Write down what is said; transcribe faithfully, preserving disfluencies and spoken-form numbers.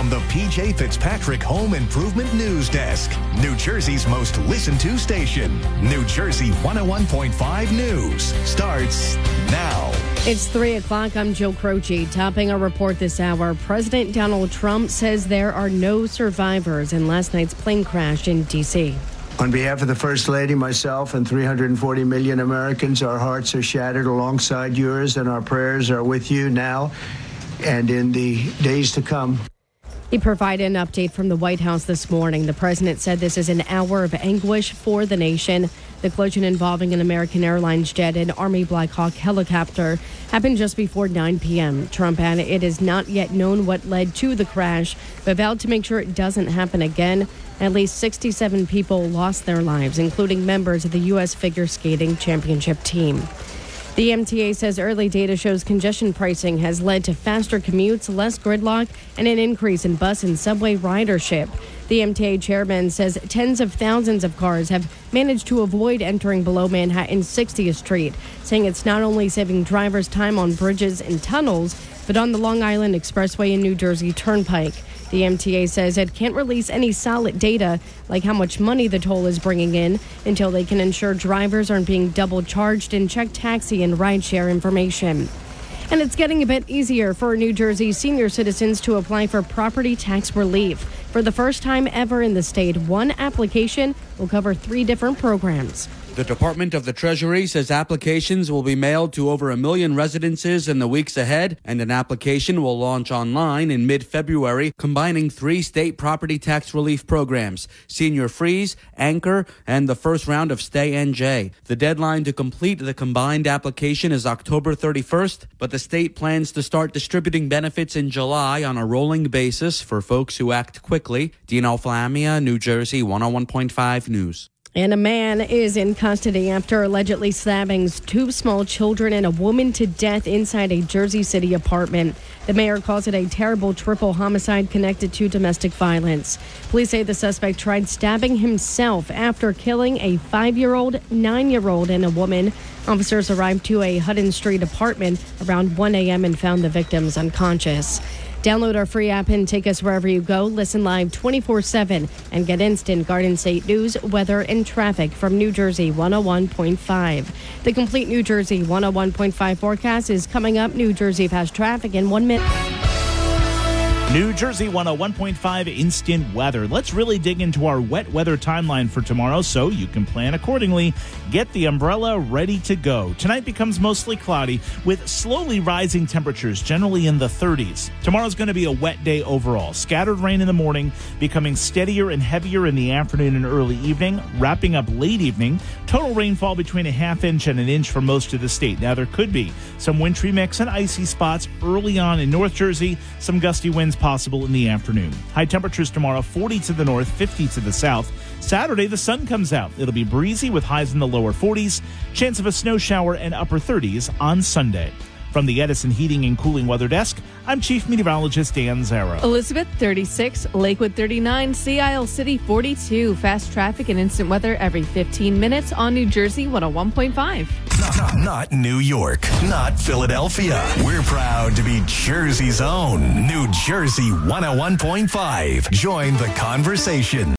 from the P J Fitzpatrick Home Improvement News Desk, New Jersey's most listened to station. New Jersey one oh one point five News starts now. It's three o'clock. I'm Jill Croce. Topping our report this hour, President Donald Trump says there are no survivors in last night's plane crash in D C. On behalf of the First Lady, myself, and three hundred forty million Americans, our hearts are shattered alongside yours, and our prayers are with you now and in the days to come. He provided an update from the White House this morning. The president said this is an hour of anguish for the nation. The collision involving an American Airlines jet and Army Black Hawk helicopter happened just before nine p.m. Trump added it is not yet known what led to the crash, but vowed to make sure it doesn't happen again. At least sixty-seven people lost their lives, including members of the U S figure skating championship team. The M T A says early data shows congestion pricing has led to faster commutes, less gridlock, and an increase in bus and subway ridership. The M T A chairman says tens of thousands of cars have managed to avoid entering below Manhattan's sixtieth Street, saying it's not only saving drivers time on bridges and tunnels, but on the Long Island Expressway and New Jersey Turnpike. The M T A says it can't release any solid data, like how much money the toll is bringing in, until they can ensure drivers aren't being double charged and check taxi and rideshare information. And it's getting a bit easier for New Jersey senior citizens to apply for property tax relief. For the first time ever in the state, one application will cover three different programs. The Department of the Treasury says applications will be mailed to over a million residences in the weeks ahead, and an application will launch online in mid-February, combining three state property tax relief programs: Senior Freeze, Anchor, and the first round of Stay N J. The deadline to complete the combined application is October thirty-first, but the state plans to start distributing benefits in July on a rolling basis for folks who act quickly. Dino Flamia, New Jersey one oh one point five News. And a man is in custody after allegedly stabbing two small children and a woman to death inside a Jersey City apartment. The mayor calls it a terrible triple homicide connected to domestic violence. Police say the suspect tried stabbing himself after killing a five-year-old, nine-year-old, and a woman. Officers arrived to a Hutton Street apartment around one a.m. and found the victims unconscious. Download our free app and take us wherever you go. Listen live twenty-four seven and get instant Garden State news, weather, and traffic from New Jersey one oh one point five. The complete New Jersey one oh one point five forecast is coming up. New Jersey Fast Traffic in one minute. New Jersey one oh one point five instant weather. Let's really dig into our wet weather timeline for tomorrow so you can plan accordingly. Get the umbrella ready to go. Tonight becomes mostly cloudy with slowly rising temperatures, generally in the thirties. Tomorrow's going to be a wet day overall. Scattered rain in the morning, becoming steadier and heavier in the afternoon and early evening, wrapping up late evening. Total rainfall between a half inch and an inch for most of the state. Now, there could be some wintry mix and icy spots early on in North Jersey, some gusty winds possible in the afternoon. High temperatures tomorrow, forty to the north, fifty to the south. Saturday, the sun comes out. It'll be breezy with highs in the lower forties. Chance of a snow shower and upper thirties on Sunday. From the Edison Heating and Cooling Weather Desk, I'm Chief Meteorologist Dan Zarrow. Elizabeth, thirty-six, Lakewood, thirty-nine, Sea Isle City, forty-two. Fast traffic and instant weather every fifteen minutes on New Jersey one oh one point five. Not, not New York, not Philadelphia. We're proud to be Jersey's own New Jersey one oh one point five. Join the conversation.